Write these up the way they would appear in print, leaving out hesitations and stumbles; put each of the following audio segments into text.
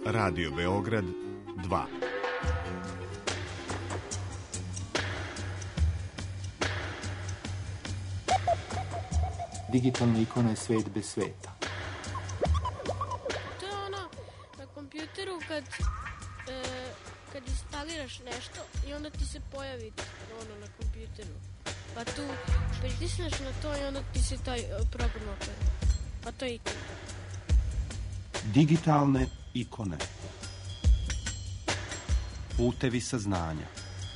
Radio Beograd 2. Digitalna ikona je svet bez sveta. To je ono na kompjuteru kad instaliraš nešto i onda ti se pojavi ono na kompjuteru. Pa tu pritisneš na to i onda ti se taj program otvori. Pa to je ikona. Digitalne ikone. Putevi saznanja.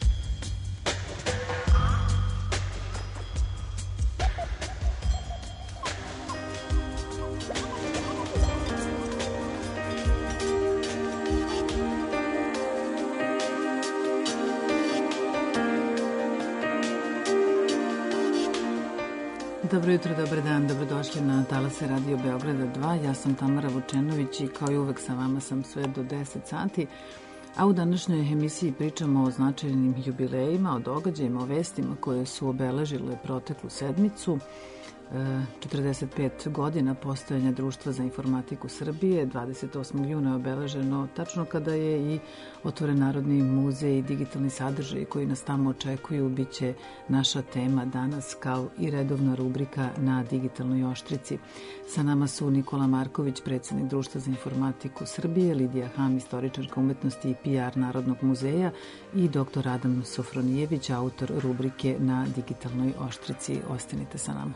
Dobro jutro, dobar dan, dobrodošli na talase Radio Beograda 2. Ja sam Tamara Vučenović i kao i uvek sa vama sam sve do 10 sati. A u današnjoj emisiji pričamo o značajnim jubilejima, o događajima, o vestima koje su obeležile proteklu sedmicu. 45 godina postojanja Društva za informatiku Srbije, 28. juna je obeleženo tačno kada je i otvoren Narodni muzej i digitalni sadržaj koji nas tamo očekuju, bit će naša tema danas kao i redovna rubrika na digitalnoj oštrici. Sa nama su Nikola Marković, predsjednik Društva za informatiku Srbije, Lidija Ham, istoričarka umetnosti i PR Narodnog muzeja i dr. Adam Sofronijević, autor rubrike na digitalnoj oštrici. Ostanite sa nama.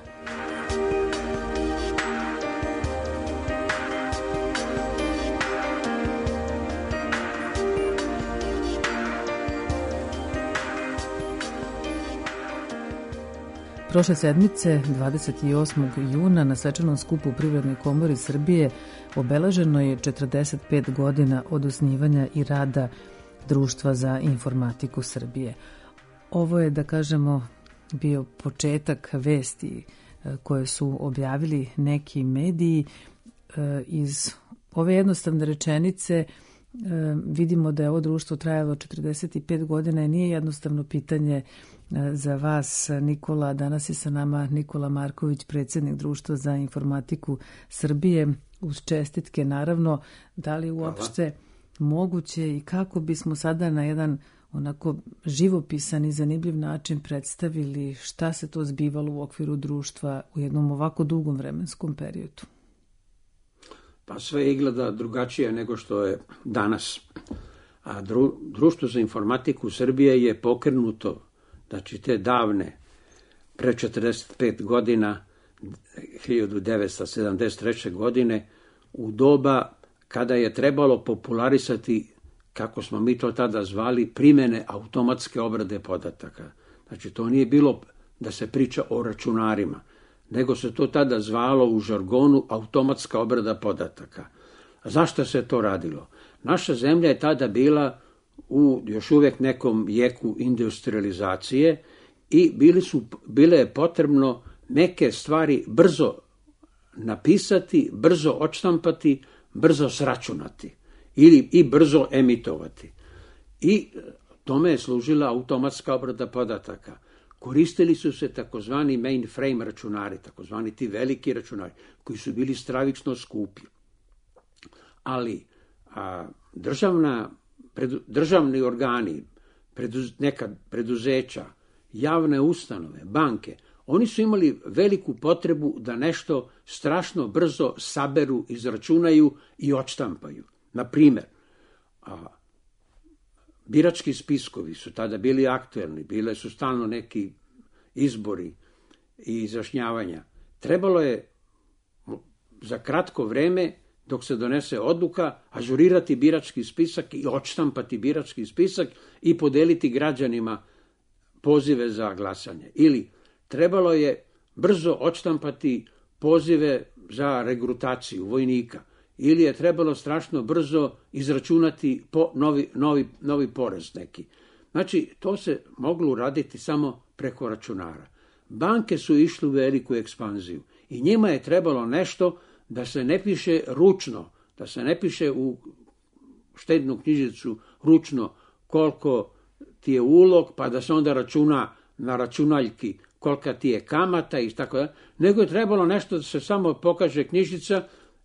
Prošle sedmice, 28. juna, na svečanom skupu u Privrednoj komori Srbije obeleženo je 45 godina od osnivanja i rada Društva za informatiku Srbije. Ovo je, da kažemo, bio početak vesti koje su objavili neki mediji. Iz ove jednostavne rečenice vidimo da je ovo društvo trajalo 45 godina i nije jednostavno pitanje za vas, Nikola. Danas je sa nama Nikola Marković, predsjednik Društva za informatiku Srbije. Uz čestitke, naravno, da li uopšte moguće i kako bismo sada na jedan onako živopisan i zanimljiv način predstavili šta se to zbivalo u okviru društva u jednom ovako dugom vremenskom periodu? Pa sve izgleda drugačije nego što je danas. A Društvo za informatiku Srbije je pokrenuto, znači te davne, pre 45 godina, 1973. godine, u doba kada je trebalo popularisati, kako smo mi to tada zvali, primjene automatske obrade podataka. Znači, to nije bilo da se priča o računarima, nego se to tada zvalo u žargonu automatska obrada podataka. A zašto se to radilo? Naša zemlja je tada bila u još uvijek nekom jeku industrializacije i bile je potrebno neke stvari brzo napisati, brzo odštampati, brzo sračunati i brzo emitovati. I tome je služila automatska obrada podataka. Koristili su se takozvani mainframe računari, takozvani ti veliki računari, koji su bili stravično skupi. Ali državni organi, neka preduzeća, javne ustanove, banke, oni su imali veliku potrebu da nešto strašno brzo saberu, izračunaju i odštampaju. Na primjer, birački spiskovi su tada bili aktuelni, bile su stalno neki izbori i izjašnjavanja. Trebalo je za kratko vreme, dok se donese odluka, ažurirati birački spisak i odštampati birački spisak i podeliti građanima pozive za glasanje. Ili trebalo je brzo odštampati pozive za regrutaciju vojnika. Ili je trebalo strašno brzo izračunati novi porez neki. Znači, to se moglo uraditi samo preko računara. Banke su išle u veliku ekspanziju i njima je trebalo nešto da se ne piše ručno, da se ne piše u štednu knjižicu ručno koliko ti je ulog, pa da se onda računa na računaljki kolika ti je kamata i tako da, nego je trebalo nešto da se samo pokaže knjižica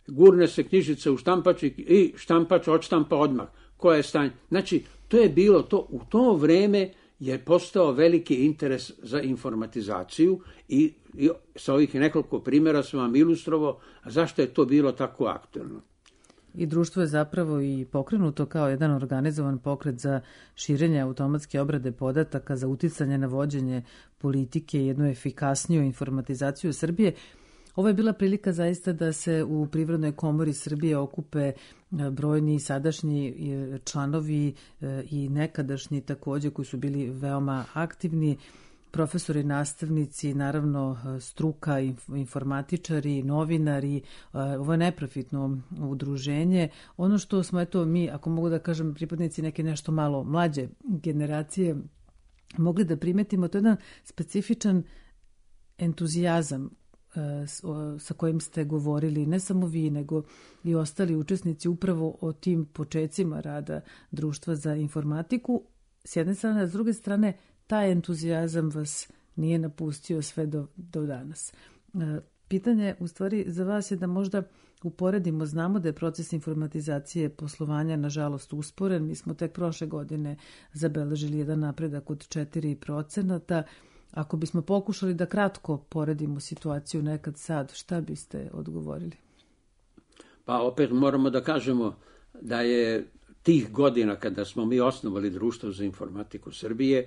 gurne se knjižica u štampač i štampač odštampa odmah. Koje je stanje? Znači, to je bilo to. U to vreme je postao veliki interes za informatizaciju i sa ovih nekoliko primjera sam vam ilustrovao zašto je to bilo tako aktuelno. I društvo je zapravo i pokrenuto kao jedan organizovan pokret za širenje automatske obrade podataka, za uticanje na vođenje politike i jednu efikasniju informatizaciju Srbije. Ovo je bila prilika zaista da se u Privrednoj komori Srbije okupe brojni sadašnji članovi i nekadašnji također koji su bili veoma aktivni, profesori, nastavnici, naravno struka, informatičari, novinari. Ovo je neprofitno udruženje. Ono što smo, eto, mi, ako mogu da kažem, pripadnici neke nešto malo mlađe generacije, mogli da primetimo, to je jedan specifičan entuzijazam sa kojim ste govorili, ne samo vi, nego i ostali učesnici upravo o tim počecima rada Društva za informatiku. S jedne strane, a s druge strane, taj entuzijazam vas nije napustio sve do danas. Pitanje u stvari za vas je da možda uporedimo, znamo da je proces informatizacije poslovanja nažalost usporen. Mi smo tek prošle godine zabeležili jedan napredak od 4%. Ako bismo pokušali da kratko poredimo situaciju nekad sad, šta biste odgovorili? Pa opet moramo da kažemo da je tih godina kada smo mi osnovali Društvo za informatiku Srbije,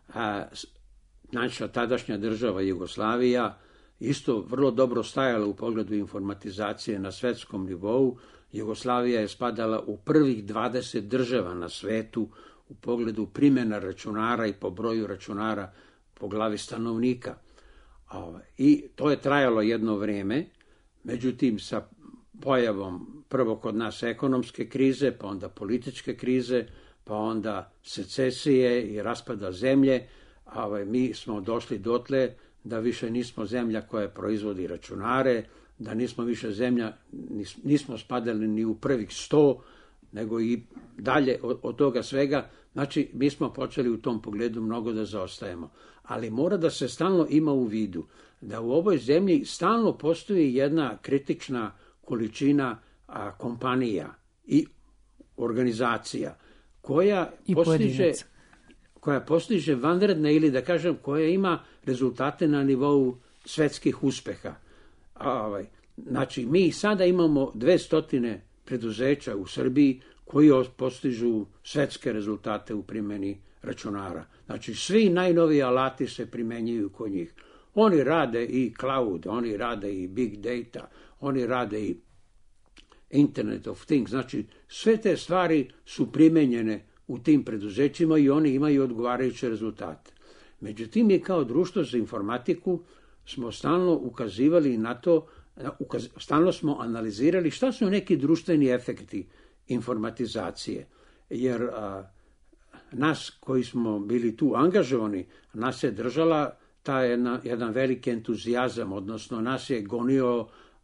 naša tadašnja država Jugoslavija isto vrlo dobro stajala u pogledu informatizacije na svetskom nivou. Jugoslavija je spadala u prvih 20 država na svetu u pogledu primjena računara i po broju računara po glavi stanovnika. I to je trajalo jedno vrijeme, međutim sa pojavom prvo kod nas ekonomske krize, pa onda političke krize, pa onda secesije i raspada zemlje, mi smo došli dotle da više nismo zemlja koja proizvodi računare, da nismo više zemlja, nismo spadali ni u prvih 100, nego i dalje od toga svega. Znači, mi smo počeli u tom pogledu mnogo da zaostajemo. Ali mora da se stalno ima u vidu da u ovoj zemlji stalno postoji jedna kritična količina kompanija i organizacija koja postiže vanredne ili da kažem koja ima rezultate na nivou svetskih uspeha. Znači, mi sada imamo 200 preduzeća u Srbiji koji postižu svetske rezultate u primjeni računara. Znači, svi najnoviji alati se primenjuju kod njih. Oni rade i cloud, oni rade i big data, oni rade i Internet of Things. Znači, sve te stvari su primenjene u tim preduzećima i oni imaju odgovarajuće rezultate. Međutim, mi kao Društvo za informatiku smo stalno ukazivali na to, stalno smo analizirali šta su neki društveni efekti informatizacije. Jer nas koji smo bili tu angažovani, nas je držala jedan veliki entuzijazam, odnosno nas je gonio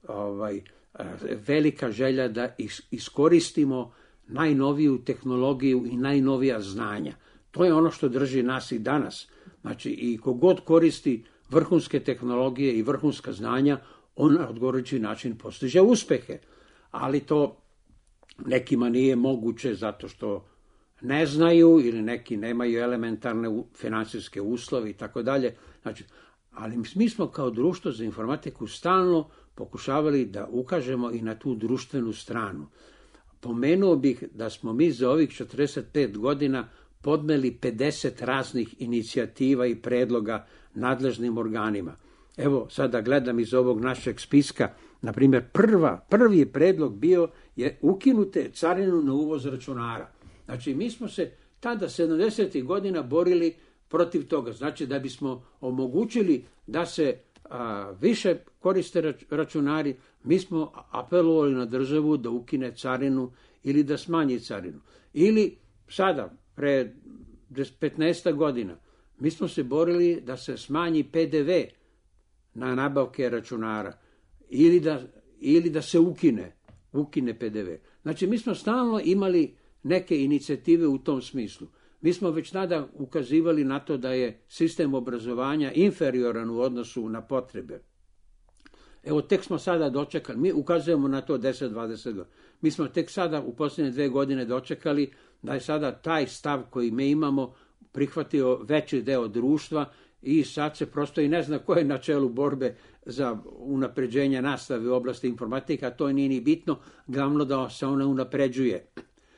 velika želja da iskoristimo najnoviju tehnologiju i najnovija znanja. To je ono što drži nas i danas. Znači, i kogod koristi vrhunske tehnologije i vrhunska znanja, on na odgovarajući način postiže uspehe. Ali to nekima nije moguće zato što ne znaju ili neki nemaju elementarne financijske uslove i tako dalje. Znači, ali mi smo kao Društvo za informatiku stalno pokušavali da ukažemo i na tu društvenu stranu. Pomenuo bih da smo mi za ovih 45 godina podneli 50 raznih inicijativa i predloga nadležnim organima. Evo, sada gledam iz ovog našeg spiska, na primjer, prvi predlog bio je ukinute carinu na uvoz računara. Znači, mi smo se tada 70. godina borili protiv toga. Znači, da bismo omogućili da se više koriste računari, mi smo apelovali na državu da ukine carinu ili da smanji carinu. Ili sada, pre 15 godina, mi smo se borili da se smanji PDV na nabavke računara ili da se ukine PDV. Znači, mi smo stalno imali neke inicijative u tom smislu. Mi smo već tada ukazivali na to da je sistem obrazovanja inferioran u odnosu na potrebe. Evo, tek smo sada dočekali, mi ukazujemo na to 10-20 godina. Mi smo tek sada u posljednje 2 godine dočekali da je sada taj stav koji mi imamo prihvatio veći deo društva i sad se prosto i ne zna ko je na čelu borbe za unapređenje nastave u oblasti informatika, to nije ni bitno, glavno da se ona unapređuje.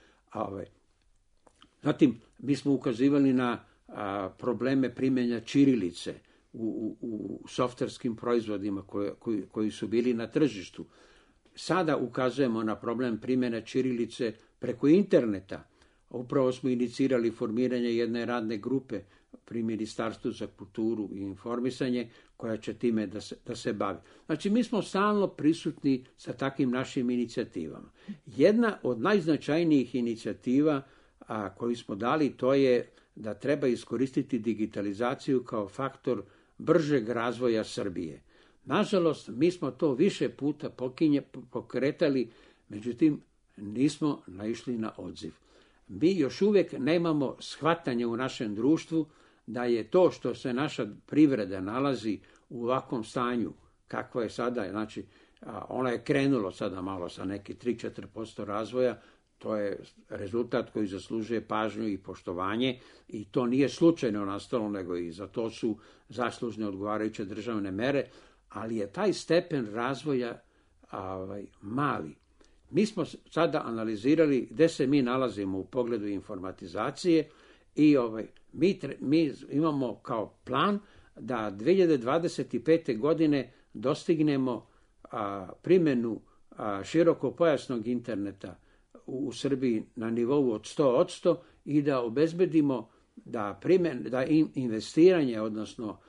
Zatim, mi smo ukazivali na probleme primjenja ćirilice u softverskim proizvodima koji su bili na tržištu. Sada ukazujemo na problem primjene ćirilice preko interneta. Upravo smo inicirali formiranje jedne radne grupe pri Ministarstvu za kulturu i informisanje koja će time da se bavi. Znači, mi smo stalno prisutni sa takvim našim inicijativama. Jedna od najznačajnijih inicijativa koju smo dali, to je da treba iskoristiti digitalizaciju kao faktor bržeg razvoja Srbije. Nažalost, mi smo to više puta pokretali, međutim, nismo naišli na odziv. Mi još uvijek nemamo shvatanje u našem društvu da je to što se naša privreda nalazi u ovakvom stanju, kakvo je sada, znači, ona je krenulo sada malo sa neki 3-4% razvoja, to je rezultat koji zaslužuje pažnju i poštovanje i to nije slučajno nastalo, nego i za to su zaslužne odgovarajuće državne mere, ali je taj stepen razvoja mali. Mi smo sada analizirali gde se mi nalazimo u pogledu informatizacije i mi imamo kao plan da 2025. godine dostignemo primjenu širokopojasnog interneta u Srbiji na nivou od 100% i da obezbedimo da investiranje, odnosno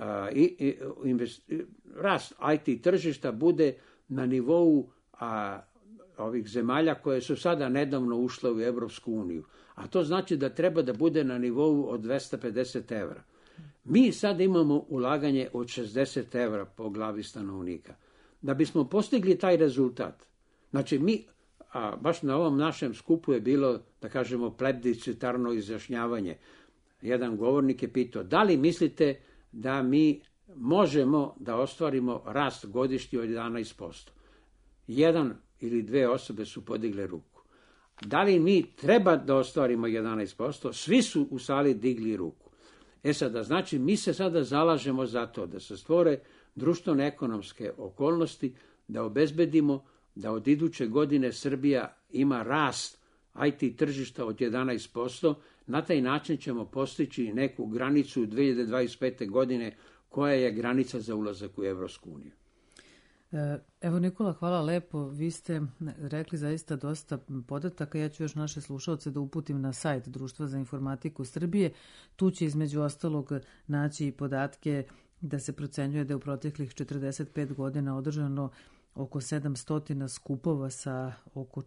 rast IT tržišta bude na nivou ovih zemalja koje su sada nedavno ušle u Evropsku uniju. A to znači da treba da bude na nivou od 250 evra. Mi sad imamo ulaganje od 60 evra po glavi stanovnika. Da bismo postigli taj rezultat, znači mi, baš na ovom našem skupu je bilo, da kažemo, plebiscitarno izjašnjavanje. Jedan govornik je pitao, da li mislite da mi možemo da ostvarimo rast godišnji od 11%? Jedan ili dve osobe su podigle ruku. Da li mi treba da ostvarimo 11%? Svi su u sali digli ruku. Sada, znači, mi se sada zalažemo za to da se stvore društveno-ekonomske okolnosti, da obezbedimo da od iduće godine Srbija ima rast IT tržišta od 11%. Na taj način ćemo postići neku granicu 2025. godine koja je granica za ulazak u Evropsku uniju. Evo, Nikola, hvala lepo. Vi ste rekli zaista dosta podataka. Ja ću još naše slušalce da uputim na sajt Društva za informatiku Srbije. Tu će između ostalog naći i podatke da se procenjuje da je u proteklih 45 godina održano oko 700 skupova sa oko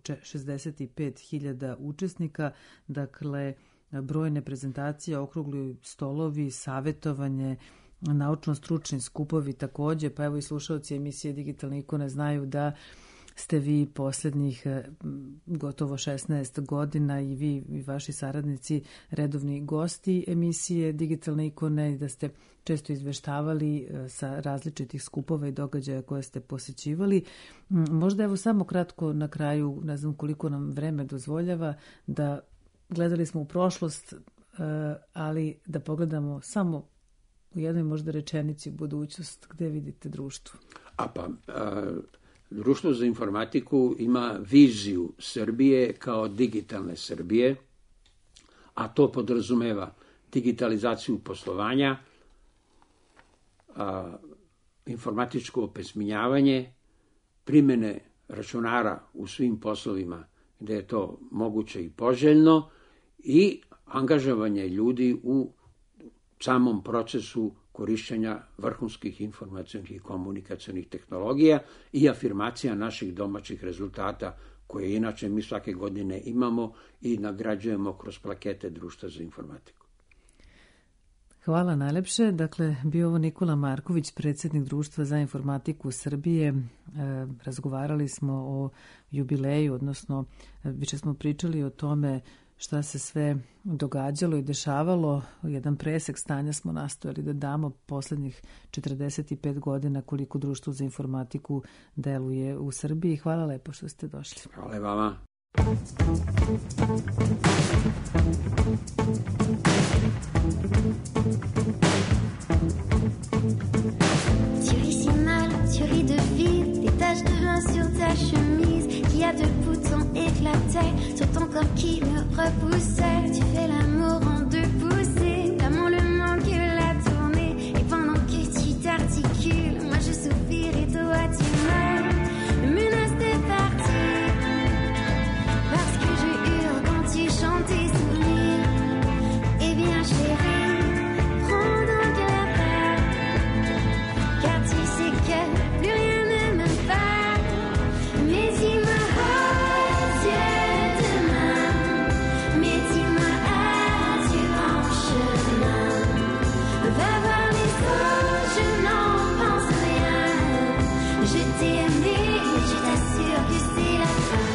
65.000 učesnika. Dakle, brojne prezentacije, okrugli stolovi, savetovanje, naučno-stručni skupovi takođe, pa evo i slušalci emisije Digitalne ikone znaju da ste vi posljednjih gotovo 16 godina i vi i vaši saradnici redovni gosti emisije Digitalne ikone i da ste često izveštavali sa različitih skupova i događaja koje ste posjećivali. Možda evo samo kratko na kraju, ne znam koliko nam vreme dozvoljava, da gledali smo u prošlost, ali da pogledamo samo u jednoj možda rečenici budućnost, gde vidite društvo? Društvo za informatiku ima viziju Srbije kao digitalne Srbije, a to podrazumeva digitalizaciju poslovanja, informatičko opismenjavanje, primjene računara u svim poslovima gde je to moguće i poželjno i angažovanje ljudi u samom procesu korišćenja vrhunskih informacionih i komunikacionih tehnologija i afirmacija naših domaćih rezultata koje inače mi svake godine imamo i nagrađujemo kroz plakete Društva za informatiku. Hvala najlepše. Dakle, bio ovo Nikola Marković, predsjednik Društva za informatiku Srbije. Razgovarali smo o jubileju, odnosno više smo pričali o tome šta se sve događalo i dešavalo. Jedan presek stanja smo nastojali da damo poslednjih 45 godina koliko Društvo za informatiku deluje u Srbiji. Hvala lepo što ste došli. Hvala vama. Tu ris si mal, tu ris de vide, des taches de vin sur ta chemise, qui a deux boutons éclatés sur ton corps qui me repoussait. Tu fais l'amour en deux poussées, l'amour le manque la tournée, et pendant que tu t'articules, moi je soupire et toi tu meurs, me menace de partir, parce que je hurle quand tu chantes tes souvenirs. Eh bien chérie, prends donc la part, car tu sais que plus rien ne me parle. Mais dis-moi adieu demain, mais dis-moi adieu en chemin. Va voir les autres, je n'en pense rien. Je t'ai aimé, mais je t'assure que c'est la fin.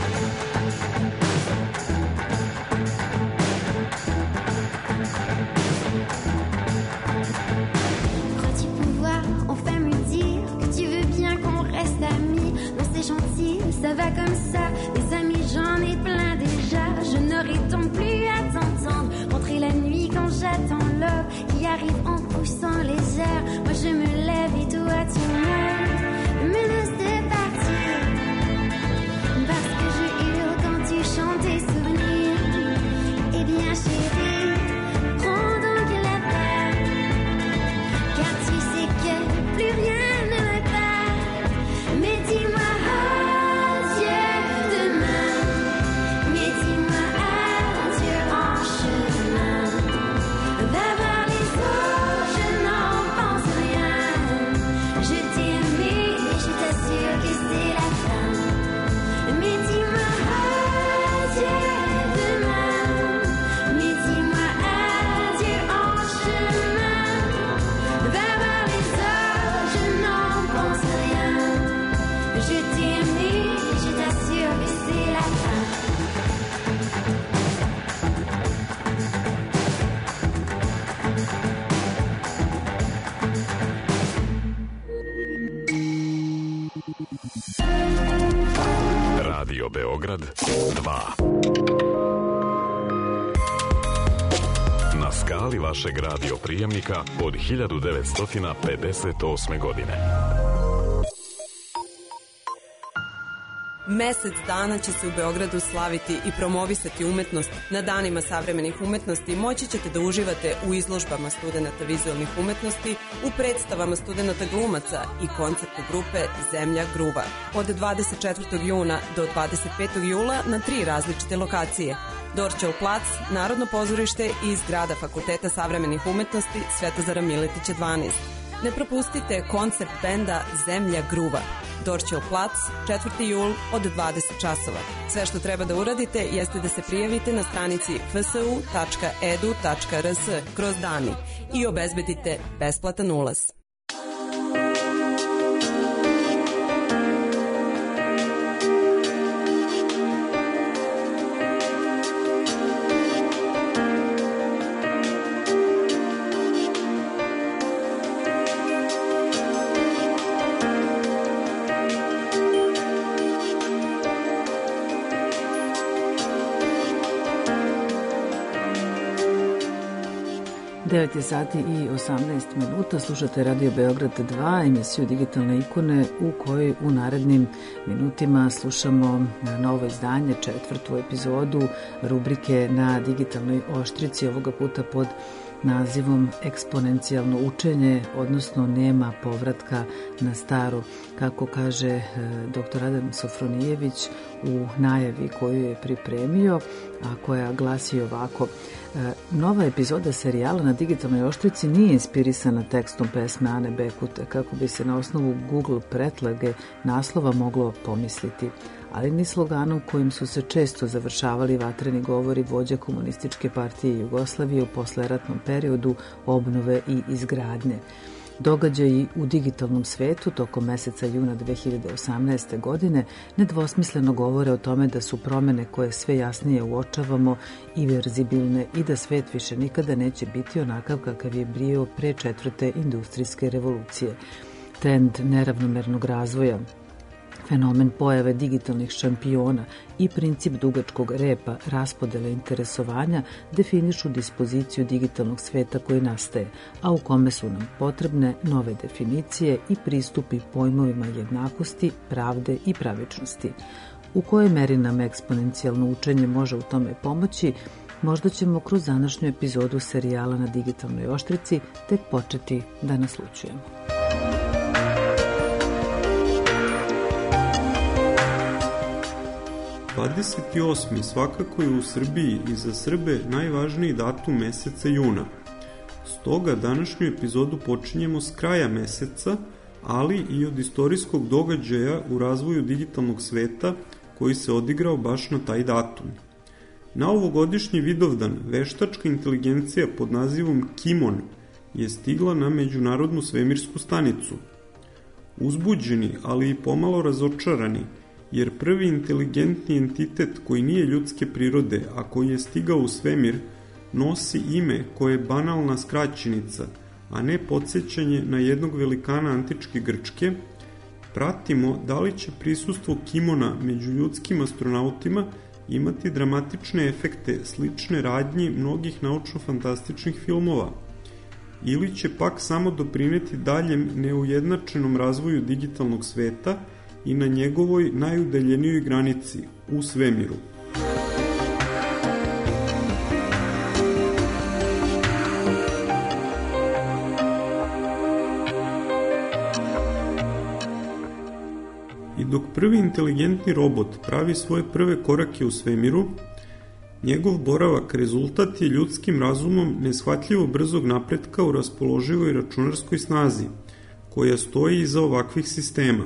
Crois-tu pouvoir enfin me dire que tu veux bien qu'on reste amis? Non, c'est gentil, ça va comme ça. Des amis, j'en ai plein déjà. Je n'aurai donc plus à t'entendre rentrer la nuit quand j'attends l'aube qui arrive en poussant les airs. Moi je me lève et toi tu meurs, me menace de partir, parce que je hurle quand tu chantes tes souvenirs. Eh bien chérie, prends donc la part, car tu sais que plus rien ne me parle. Mais dis-moi adieu demain, mais dis-moi adieu en chemin. Va voir les autres, je n'en pense rien. Je t'ai aimé, mais je t'assure que c'est la fin. Mais dis-moi adieu demain, mais dis-moi adieu en chemin. Va voir les autres, je n'en pense rien. Je t'ai aimé, mais je t'assure que c'est la fin. Radio Beograd 2. Na skali vašeg radio prijemnika od 1958. godine. Mesec dana će se u Beogradu slaviti i promovisati umetnost. Na danima savremenih umetnosti moći ćete da uživate u izložbama studenata vizualnih umetnosti, u predstavama studenata glumaca i koncertu grupe Zemlja Gruva. Od 24. juna do 25. jula na 3 različite lokacije. Dorćol plac, Narodno pozorište i zgrada Fakulteta savremenih umetnosti Svetozara Miletića 12. Ne propustite koncert benda Zemlja Gruva. Dorćol plac, 4. jul od 20 časova. Sve što treba da uradite jeste da se prijavite na stranici fsu.edu.rs kroz dani i obezbedite besplatan ulaz. Devet je sati i 18 minuta, slušate Radio Beograd 2, emisiju Digitalne ikone u kojoj u narednim minutima slušamo novo izdanje, 4. epizodu rubrike Na digitalnoj oštrici, ovoga puta pod nazivom Eksponencijalno učenje, odnosno nema povratka na staro, kako kaže dr. Adam Sofronijević u najavi koju je pripremio, a koja glasi ovako. Nova epizoda serijala Na digitalnoj oštrici nije inspirisana tekstom pesme Ane Bekute, kako bi se na osnovu Google pretlage naslova moglo pomisliti, ali ni sloganom kojim su se često završavali vatreni govori vođa Komunističke partije Jugoslavije u posleratnom periodu obnove i izgradnje. Događaji u digitalnom svetu tokom meseca juna 2018. godine nedvosmisleno govore o tome da su promene koje sve jasnije uočavamo iverzibilne i da svet više nikada neće biti onakav kakav je bio pre 4. industrijske revolucije. Trend neravnomernog razvoja, fenomen pojave digitalnih šampiona i princip dugačkog repa raspodele interesovanja definišu dispoziciju digitalnog sveta koji nastaje, a u kome su nam potrebne nove definicije i pristupi pojmovima jednakosti, pravde i pravičnosti. U kojoj meri nam eksponencijalno učenje može u tome pomoći, možda ćemo kroz današnju epizodu serijala Na digitalnoj oštrici tek početi da naslućujemo. 28. svakako je u Srbiji i za Srbe najvažniji datum meseca juna. Stoga današnju epizodu počinjemo s kraja meseca, ali i od istorijskog događaja u razvoju digitalnog sveta koji se odigrao baš na taj datum. Na ovogodišnji Vidovdan veštačka inteligencija pod nazivom Kimon je stigla na Međunarodnu svemirsku stanicu. Uzbuđeni, ali i pomalo razočarani, jer prvi inteligentni entitet koji nije ljudske prirode, a koji je stigao u svemir, nosi ime koje je banalna skraćenica, a ne podsjećanje na jednog velikana antičke Grčke, pratimo da li će prisustvo Kimona među ljudskim astronautima imati dramatične efekte slične radnji mnogih naučno-fantastičnih filmova, ili će pak samo doprineti daljem neujednačenom razvoju digitalnog sveta i na njegovoj najudaljenijoj granici, u svemiru. I dok prvi inteligentni robot pravi svoje prve korake u svemiru, njegov boravak rezultat je ljudskim razumom neshvatljivo brzog napretka u raspoloživoj računarskoj snazi, koja stoji iza ovakvih sistema.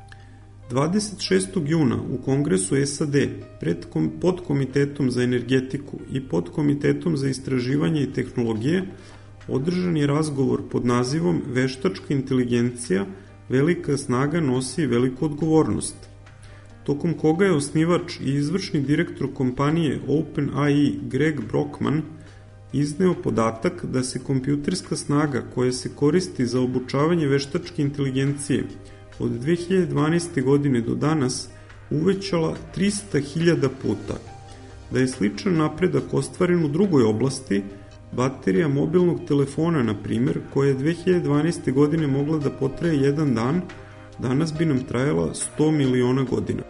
26. juna u Kongresu SAD pred podkomitetom za energetiku i podkomitetom za istraživanje i tehnologije održan je razgovor pod nazivom Veštačka inteligencija, velika snaga nosi veliku odgovornost, tokom koga je osnivač i izvršni direktor kompanije OpenAI Greg Brockman izneo podatak da se kompjuterska snaga koja se koristi za obučavanje veštačke inteligencije od 2012. godine do danas uvećala 300.000 puta. Da je sličan napredak ostvaren u drugoj oblasti, baterija mobilnog telefona, na primjer, koja je 2012. godine mogla da potraje jedan dan, danas bi nam trajala 100 miliona godina.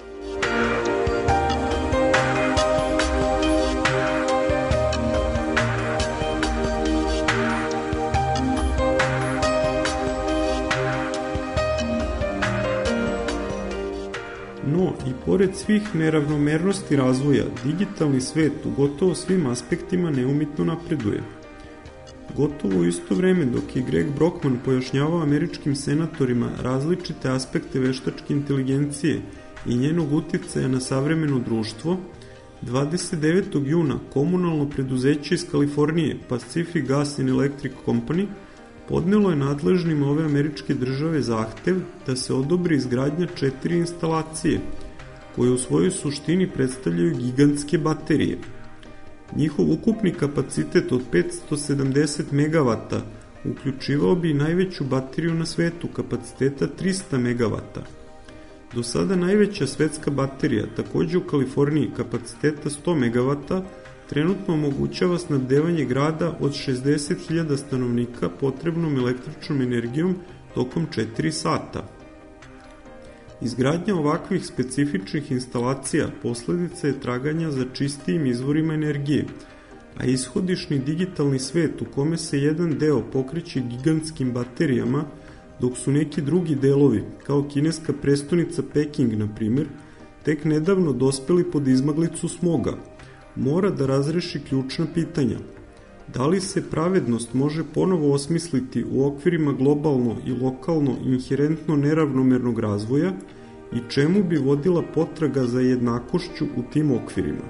No, i pored svih neravnomernosti razvoja, digitalni svet u gotovo svim aspektima neumitno napreduje. Gotovo u isto vreme dok je Greg Brockman pojašnjavao američkim senatorima različite aspekte veštačke inteligencije i njenog uticaja na savremeno društvo, 29. juna komunalno preduzeće iz Kalifornije Pacific Gas and Electric Company podnelo je nadležnima ove američke države zahtev da se odobri izgradnja 4 instalacije, koje u svojoj suštini predstavljaju gigantske baterije. Njihov ukupni kapacitet od 570 MW uključivao bi najveću bateriju na svetu kapaciteta 300 MW. Do sada najveća svetska baterija, takođe u Kaliforniji kapaciteta 100 MW, trenutno omogućava snabdevanje grada od 60.000 stanovnika potrebnom električnom energijom tokom 4 sata. Izgradnja ovakvih specifičnih instalacija posledica je traganja za čistijim izvorima energije, a ishodišni digitalni svet u kome se jedan deo pokreće gigantskim baterijama, dok su neki drugi delovi, kao kineska prestonica Peking, na primjer, tek nedavno dospeli pod izmaglicu smoga, mora da razreši ključna pitanja. Da li se pravednost može ponovo osmisliti u okvirima globalno i lokalno inherentno neravnomernog razvoja i čemu bi vodila potraga za jednakošću u tim okvirima?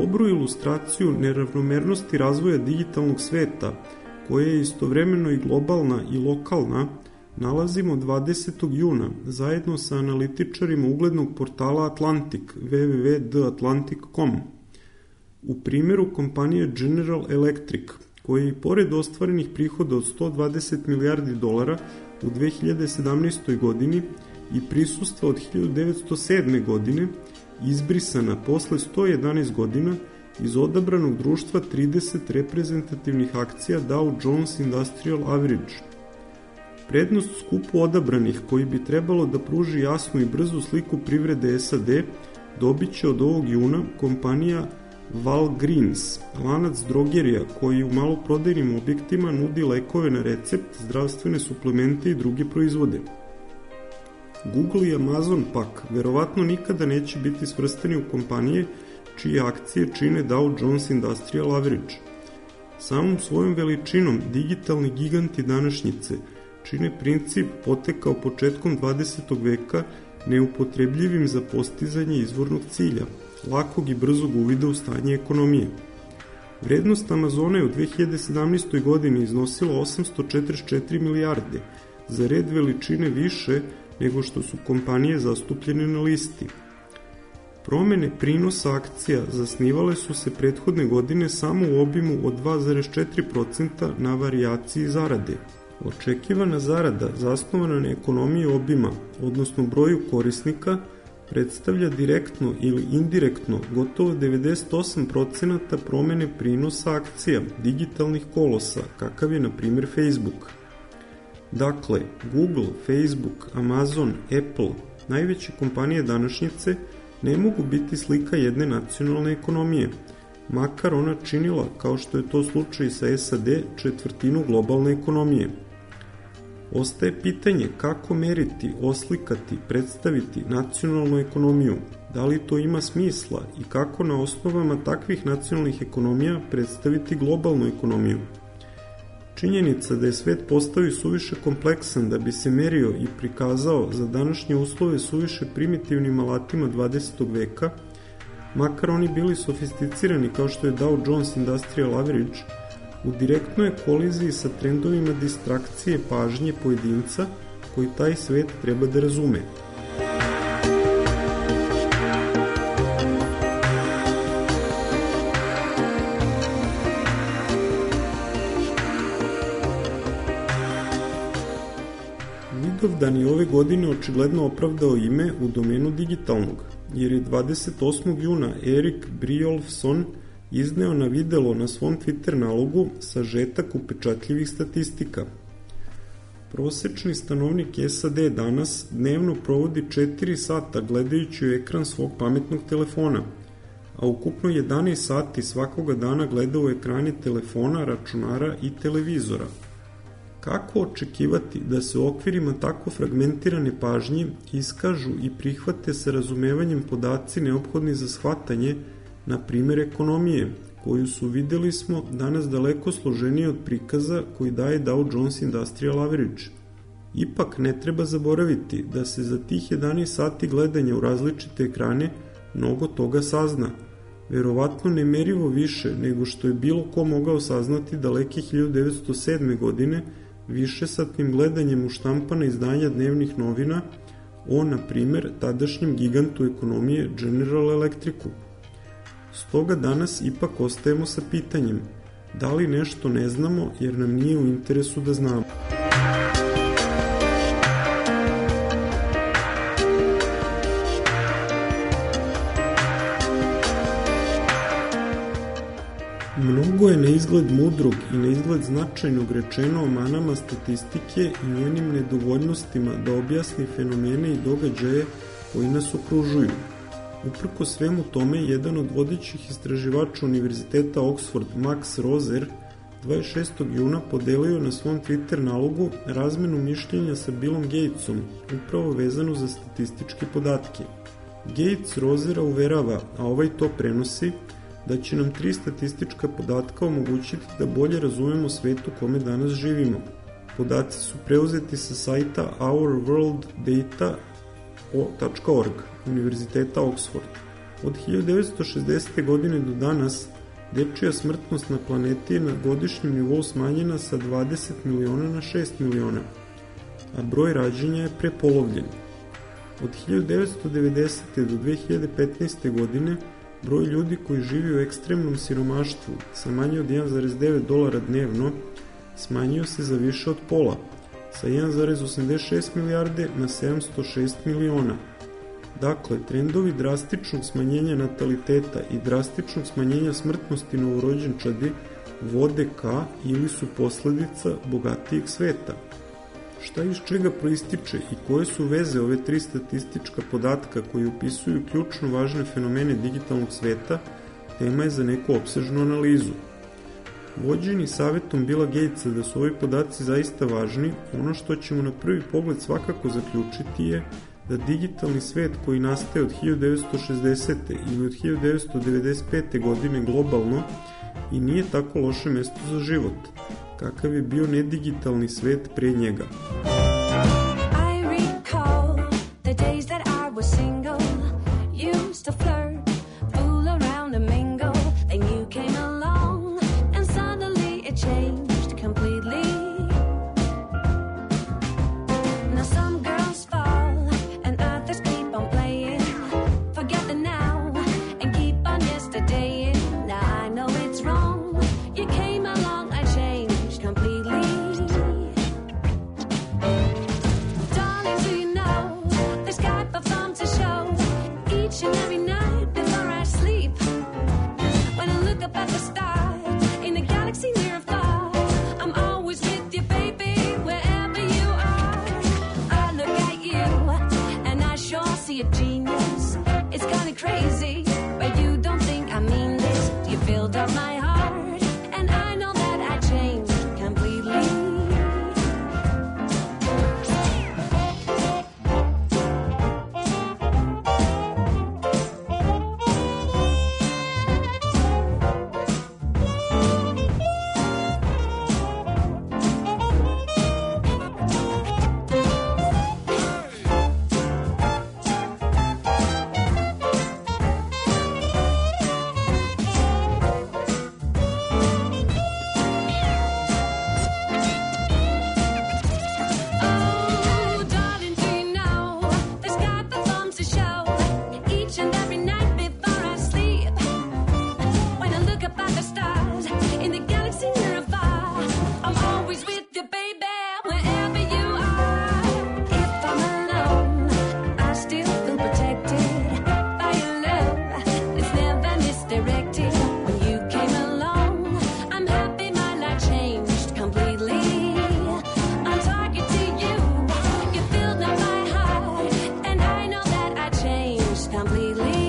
dobru ilustraciju neravnomernosti razvoja digitalnog sveta, koja je istovremeno i globalna i lokalna, nalazimo 20. juna zajedno sa analitičarima uglednog portala Atlantic, www.theatlantic.com. U primjeru kompanije General Electric, koja je i pored ostvarenih prihoda od 120 milijardi dolara u 2017. godini i prisustva od 1907. godine, izbrisana posle 111 godina iz odabranog društva 30 reprezentativnih akcija Dow Jones Industrial Average. Prednost skupu odabranih, koji bi trebalo da pruži jasnu i brzu sliku privrede SAD, dobit će od ovog juna kompanija Walgreens, lanac drogerija koji u maloprodajnim objektima nudi lekove na recept, zdravstvene suplemente i druge proizvode. Google i Amazon pak verovatno nikada neće biti svrstani u kompanije čije akcije čine Dow Jones Industrial Average. Samom svojom veličinom digitalni giganti današnjice čine princip potekao početkom 20. veka neupotrebljivim za postizanje izvornog cilja, lakog i brzog uvida u stanje ekonomije. Vrednost Amazona je u 2017. godini iznosila 844 milijarde, za red veličine više nego što su kompanije zastupljene na listi. Promene prinosa akcija zasnivale su se prethodne godine samo u obimu od 2,4% na varijaciji zarade. Očekivana zarada zasnovana na ekonomiji obima, odnosno broju korisnika, predstavlja direktno ili indirektno gotovo 98% promene prinosa akcija digitalnih kolosa, kakav je na primjer Facebook. Dakle, Google, Facebook, Amazon, Apple, najveće kompanije današnjice, ne mogu biti slika jedne nacionalne ekonomije, makar ona činila, kao što je to slučaj sa SAD, četvrtinu globalne ekonomije. Ostaje pitanje kako meriti, oslikati, predstaviti nacionalnu ekonomiju, da li to ima smisla i kako na osnovama takvih nacionalnih ekonomija predstaviti globalnu ekonomiju. Činjenica da je svet postao suviše kompleksan da bi se merio i prikazao za današnje uslove suviše primitivnim alatima 20. veka, makar oni bili sofisticirani kao što je Dow Jones Industrial Average, u direktnoj koliziji sa trendovima distrakcije pažnje pojedinca koji taj svet treba da razume. Vidovdan je ove godine očigledno opravdao ime u domenu digitalnog, jer je 28. juna Erik Brynjolfsson izneo na videlo na svom Twitter nalogu sažetak upečatljivih statistika. Prosečni stanovnik SAD danas dnevno provodi 4 sata gledajući u ekran svog pametnog telefona, a ukupno 11 sati svakoga dana gleda u ekrane telefona, računara i televizora. Kako očekivati da se u okvirima tako fragmentirane pažnje iskažu i prihvate sa razumevanjem podaci neophodni za shvatanje, na primjer ekonomije, koju su, videli smo, danas daleko složenije od prikaza koji daje Dow Jones Industrial Average? Ipak ne treba zaboraviti da se za tih 11 sati gledanja u različite ekrane mnogo toga sazna, verovatno nemerivo više nego što je bilo ko mogao saznati daleke 1907. godine višesatnim gledanjem u štampana izdanja dnevnih novina o, na primjer, tadašnjem gigantu ekonomije General Electricu. Stoga danas ipak ostajemo sa pitanjem, da li nešto ne znamo jer nam nije u interesu da znamo. Mnogo je na izgled mudrog i na izgled značajnog rečeno o manama statistike i njenim nedovoljnostima da objasni fenomene i događaje koji nas okružuju. Uprko svemu tome, jedan od vodećih istraživača Univerziteta Oxford, Max Roser, 26. juna podelio na svom Twitter nalogu razmenu mišljenja sa Billom Gatesom, upravo vezanu za statističke podatke. Gates Rosera uverava, a ovaj to prenosi, da će nam 3 statistička podatka omogućiti da bolje razumemo svet u kome danas živimo. Podaci su preuzeti sa sajta ourworlddata.org, Univerziteta Oxford. Od 1960. godine do danas dečija smrtnost na planeti je na godišnjem nivou smanjena sa 20 miliona na 6 miliona, a broj rađenja je prepolovljen. Od 1990. do 2015. godine broj ljudi koji živi u ekstremnom siromaštvu sa manje od $1,9 dnevno smanjio se za više od pola, sa 1,86 milijarde na 706 miliona. Dakle, trendovi drastičnog smanjenja nataliteta i drastičnog smanjenja smrtnosti novorođenčadi vode ka ili su posledica bogatijeg sveta. Šta iz čega proističe i koje su veze ove tri statistička podatka koji opisuju ključno važne fenomene digitalnog sveta, tema je za neku opsežnu analizu. Vođeni savjetom Billa Gatesa da su ovi podaci zaista važni, ono što ćemo na prvi pogled svakako zaključiti je da digitalni svet koji nastaje od 1960. ili od 1995. godine globalno i nije tako loše mesto za život, kakav je bio nedigitalni svet pre njega. I recall the days that I was single, used to flirt, fool around and mingle, then you came along and suddenly it changed completely. Now some girls fall and others keep on playing, forget the now and keep on yesterday. Now I know it's wrong, you came along, I changed completely. Darling, do you know the sky performs a show each and every night before I sleep? When I look up at the stars in a galaxy near or far, I'm always with you, baby, wherever you are. I look at you and I sure see a genius. It's kinda crazy, but you don't think I mean this. You filled up my heart and I know that I changed completely. Oh, darling, do you know the sky performs a show each and every night before I sleep? When I look up at the stars in the galaxy near or far, I'm always with you, baby, wherever you are. If I'm alone, I still feel protected by your love. It's never misdirected. When you came along, I'm happy my life changed completely. I'm talking to you, you filled up my heart, and I know that I changed completely.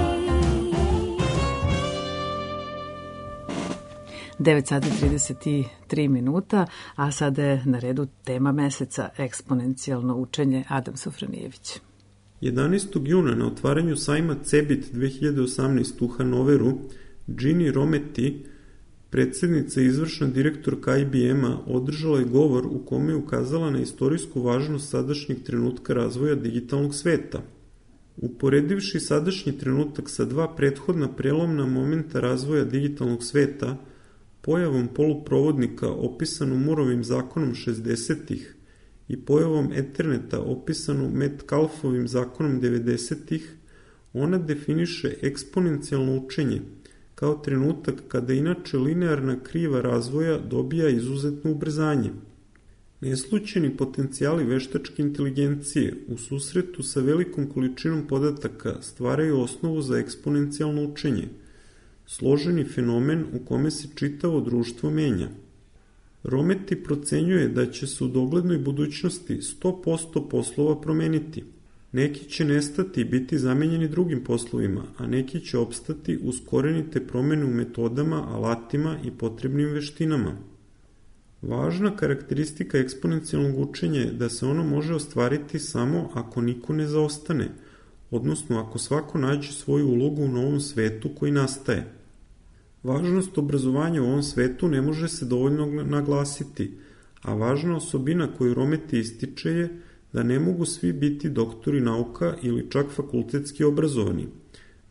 9 sati 33 minuta, a sada je na redu tema meseca, eksponencijalno učenje, Adam Sofronijević. 11. juna na otvaranju sajma CeBIT 2018 u Hanoveru, Ginny Rometty, predsjednica i izvršna direktorka IBM-a, održala je govor u kome je ukazala na istorijsku važnost sadašnjeg trenutka razvoja digitalnog sveta. Uporedivši sadašnji trenutak sa dva prethodna prelomna momenta razvoja digitalnog sveta, pojavom poluprovodnika opisanu Mooreovim zakonom 60-ih i pojavom Etherneta opisanu Metcalfovim zakonom 90-ih, ona definiše eksponencijalno učenje kao trenutak kada inače linearna kriva razvoja dobija izuzetno ubrzanje. Neslućeni potencijali veštačke inteligencije u susretu sa velikom količinom podataka stvaraju osnovu za eksponencijalno učenje, složeni fenomen u kome se čitavo društvo menja. Rometty procenjuje da će se u doglednoj budućnosti 100% poslova promeniti. Neki će nestati i biti zamenjeni drugim poslovima, a neki će opstati uz korenite promene u metodama, alatima i potrebnim veštinama. Važna karakteristika eksponencijalnog učenja je da se ono može ostvariti samo ako niko ne zaostane, odnosno ako svako nađe svoju ulogu u novom svetu koji nastaje. Važnost obrazovanja u ovom svetu ne može se dovoljno naglasiti, a važna osobina koju Rometty ističe je da ne mogu svi biti doktori nauka ili čak fakultetski obrazovani.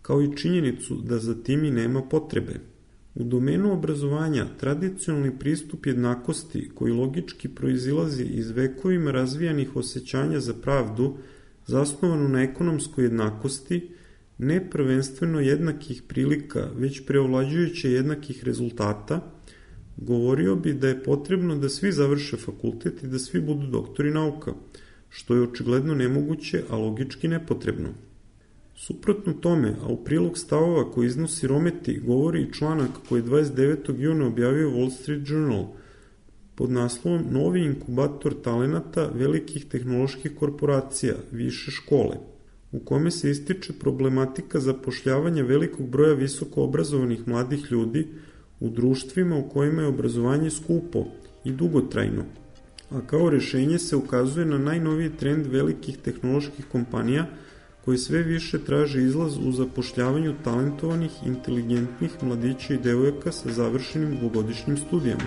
kao i činjenicu da za tim i nema potrebe. U domenu obrazovanja tradicionalni pristup jednakosti, koji logički proizilazi iz vekovima razvijanih osjećanja za pravdu, zasnovanu na ekonomskoj jednakosti, ne prvenstveno jednakih prilika, već preovlađujuće jednakih rezultata, govorio bi da je potrebno da svi završe fakultet i da svi budu doktori nauka, što je očigledno nemoguće, a logički nepotrebno. Suprotno tome, a u prilog stavova koji iznosi Rometi, govori i članak koji je 29. juna objavio Wall Street Journal pod naslovom Novi inkubator talenata velikih tehnoloških korporacija, više škole, u kome se ističe problematika zapošljavanja velikog broja visoko obrazovanih mladih ljudi u društvima u kojima je obrazovanje skupo i dugotrajno, a kao rešenje se ukazuje na najnoviji trend velikih tehnoloških kompanija koji sve više traže izlaz u zapošljavanju talentovanih, inteligentnih mladića i devojaka sa završenim dvogodišnjim studijama.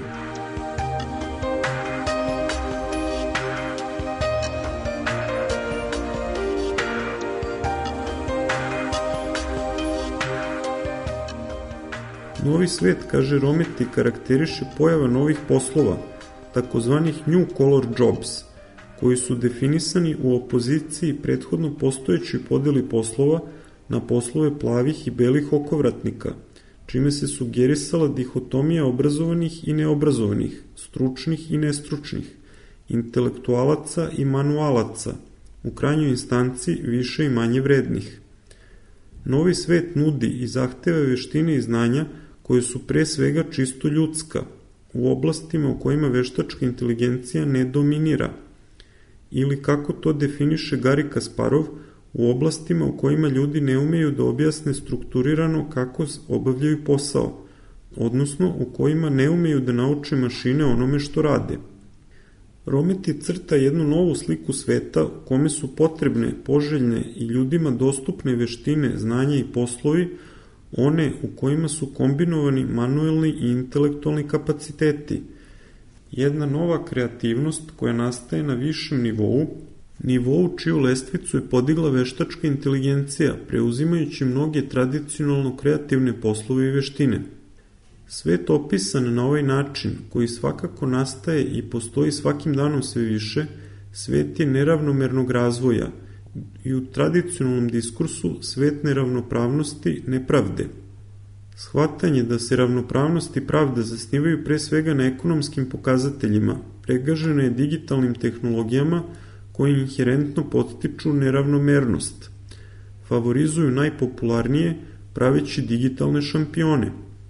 Novi svet, kaže Rometi, karakteriše pojava novih poslova, takozvanih new collar jobs, koji su definisani u opoziciji prethodno postojećoj podeli poslova na poslove plavih i belih okovratnika, čime se sugerisala dihotomija obrazovanih i neobrazovanih, stručnih i nestručnih, intelektualaca i manualaca, u krajnjoj instanci više i manje vrednih. Novi svet nudi i zahteva veštine i znanja koje su pre svega čisto ljudska, u oblastima u kojima veštačka inteligencija ne dominira, ili kako to definiše Gari Kasparov, u oblastima u kojima ljudi ne umeju da objasne strukturirano kako obavljaju posao, odnosno u kojima ne umeju da nauče mašine onome što rade. Rometi crta jednu novu sliku sveta u kome su potrebne, poželjne i ljudima dostupne veštine, znanja i poslovi, one u kojima su kombinovani manuelni i intelektualni kapaciteti. Jedna nova kreativnost koja nastaje na višem nivou čiju lestvicu je podigla veštačka inteligencija, preuzimajući mnoge tradicionalno kreativne poslove i veštine. Svet opisan na ovaj način, koji svakako nastaje i postoji svakim danom sve više, svet je neravnomernog razvoja i u tradicionalnom diskursu svet neravnopravnosti, nepravde. Shvatanje da se ravnopravnost i pravda zasnivaju pre svega na ekonomskim pokazateljima, pregaženo je digitalnim tehnologijama koje inherentno podstiču neravnomernost. Favorizuju najpopularnije, praveći digitalne šampione,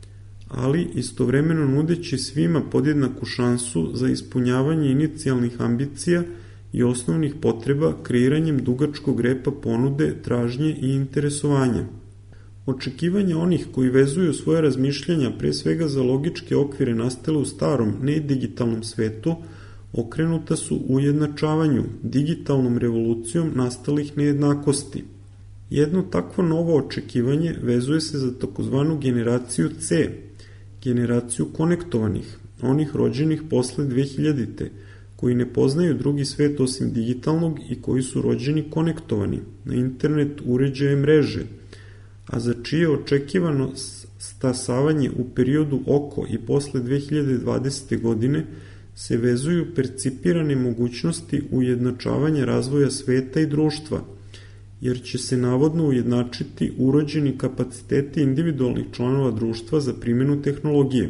ali istovremeno nudeći svima podjednaku šansu za ispunjavanje inicijalnih ambicija i osnovnih potreba kreiranjem dugačkog repa ponude, tražnje i interesovanja. Očekivanja onih koji vezuju svoje razmišljanja pre svega za logičke okvire nastale u starom, nedigitalnom svetu, okrenuta su ujednačavanju, digitalnom revolucijom nastalih nejednakosti. Jedno takvo novo očekivanje vezuje se za takozvanu generaciju C, generaciju konektovanih, onih rođenih posle 2000-te, koji ne poznaju drugi svet osim digitalnog i koji su rođeni konektovani na internet, uređaje, mreže, a za čije očekivano stasavanje u periodu oko i posle 2020. godine se vezuju percipirane mogućnosti ujednačavanja razvoja sveta i društva, jer će se navodno ujednačiti urođeni kapaciteti individualnih članova društva za primjenu tehnologije.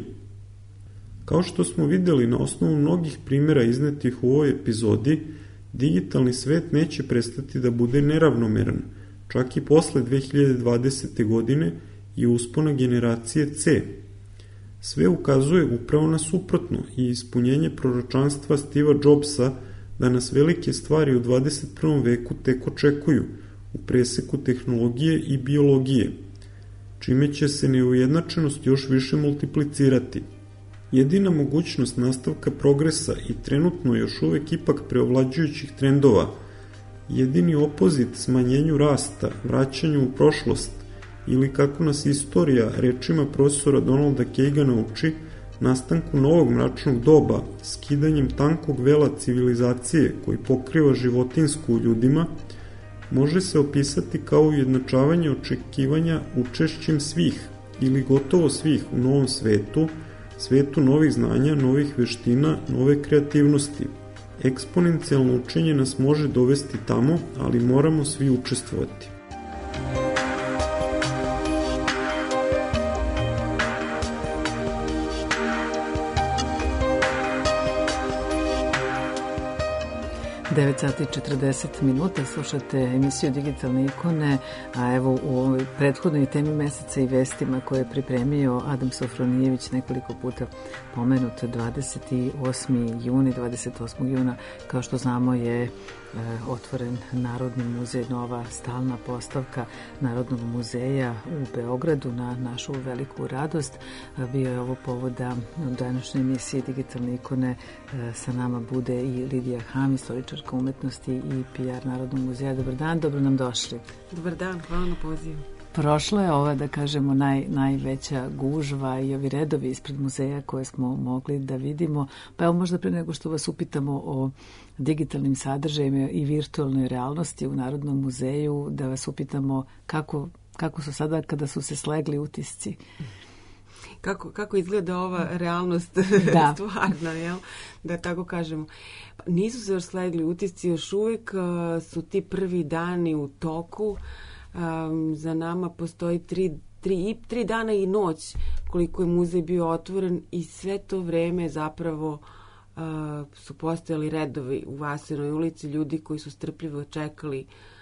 Kao što smo videli na osnovu mnogih primjera iznetih u ovoj epizodi, digitalni svet neće prestati da bude neravnomeran, čak i posle 2020. godine i uspona generacije C. Sve ukazuje upravo na suprotno i ispunjenje proročanstva Steva Jobsa da nas velike stvari u 21. veku tek očekuju, u preseku tehnologije i biologije, čime će se neujednačenost još više multiplicirati. Jedina mogućnost nastavka progresa i trenutno još uvek ipak preovlađujućih trendova, jedini opozit smanjenju rasta, vraćanju u prošlost ili kako nas istorija rečima profesora Donalda Kagana uči, nastanku novog mračnog doba, skidanjem tankog vela civilizacije koji pokriva životinsku u ljudima, može se opisati kao ujednačavanje očekivanja učešćem svih ili gotovo svih u novom svetu, svetu novih znanja, novih veština, nove kreativnosti. Eksponencijalno učenje nas može dovesti tamo, ali moramo svi učestvovati. Devet sati i 40 minuta, slušate emisiju Digitalne ikone, a evo u ovoj prethodnoj temi meseca i vestima koje je pripremio Adam Sofronijević, nekoliko puta pomenut 28. juni, 28. juna, kao što znamo je otvoren Narodni muzej, nova stalna postavka Narodnog muzeja u Beogradu, na našu veliku radost. Bio je ovo povoda u današnjoj emisiji Digitalne ikone sa nama bude i Lidija Ham, istoričarka umetnosti i PR Narodnog muzeja. Dobar dan, dobro nam došli. Dobar dan, hvala na pozivu. Prošla je ova, da kažemo, najveća gužva i ovi redovi ispred muzeja koje smo mogli da vidimo. Pa evo, možda pre nego što vas upitamo o digitalnim sadržajima i virtualnoj realnosti u Narodnom muzeju, da vas upitamo kako su sada kada su se slegli utisci. Kako izgleda ova realnost stvarna, jel? Da tako kažemo. Nisu se još slegli utisci, još uvijek su ti prvi dani u toku. Za nama postoji tri dana i noć koliko je muzej bio otvoren i sve to vreme zapravo su postojali redovi u Vasinoj ulici, ljudi koji su strpljivo čekali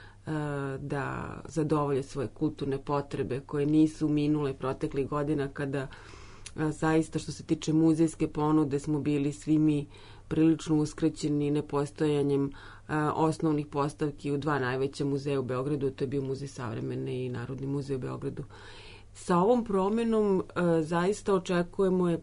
da zadovolje svoje kulturne potrebe koje nisu minule proteklih godina, kada zaista što se tiče muzejske ponude smo bili svi mi prilično uskraćeni nepostojanjem osnovnih postavki u dva najveća muzeja u Beogradu, to je bio Muzej savremene i Narodni muzej u Beogradu. Sa ovom promjenom zaista očekujemo